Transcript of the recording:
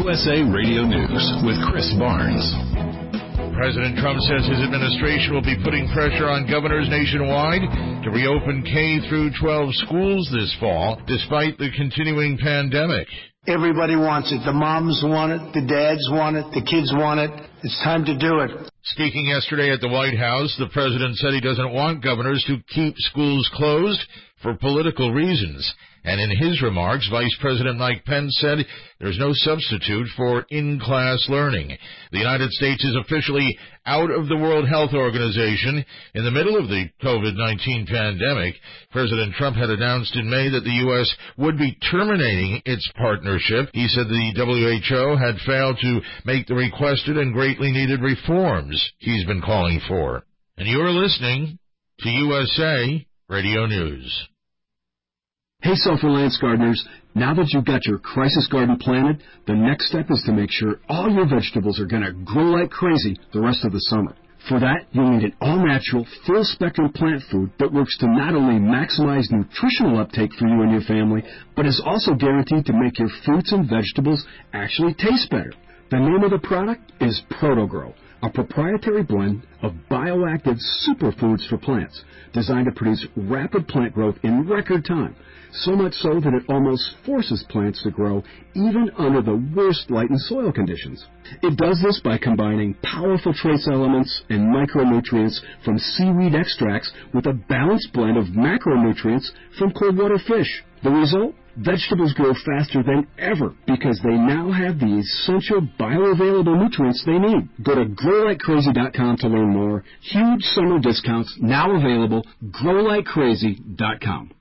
USA Radio News with Chris Barnes. President Trump says his administration will be putting pressure on governors nationwide to reopen K-12 schools this fall, despite the continuing pandemic. Everybody wants it. The moms want it. The dads want it. The kids want it. It's time to do it. Speaking yesterday at the White House, the president said he doesn't want governors to keep schools closed for political reasons. And in his remarks, Vice President Mike Pence said there's no substitute for in-class learning. The United States is officially out of the World Health Organization. In the middle of the COVID-19 pandemic, President Trump had announced in May that the U.S. would be terminating its partnership. He said the WHO had failed to make the requested and greatly needed reforms he's been calling for. And you're listening to USA Radio News. Hey, self-reliance gardeners, now that you've got your crisis garden planted, the next step is to make sure all your vegetables are going to grow like crazy the rest of the summer. For that, you'll need an all-natural, full-spectrum plant food that works to not only maximize nutritional uptake for you and your family, but is also guaranteed to make your fruits and vegetables actually taste better. The name of the product is ProtoGrow, a proprietary blend of bioactive superfoods for plants designed to produce rapid plant growth in record time, so much so that it almost forces plants to grow even under the worst light and soil conditions. It does this by combining powerful trace elements and micronutrients from seaweed extracts with a balanced blend of macronutrients from cold water fish. The result? Vegetables grow faster than ever because they now have the essential bioavailable nutrients they need. Go to growlikecrazy.com to learn more. Huge summer discounts now available. growlikecrazy.com.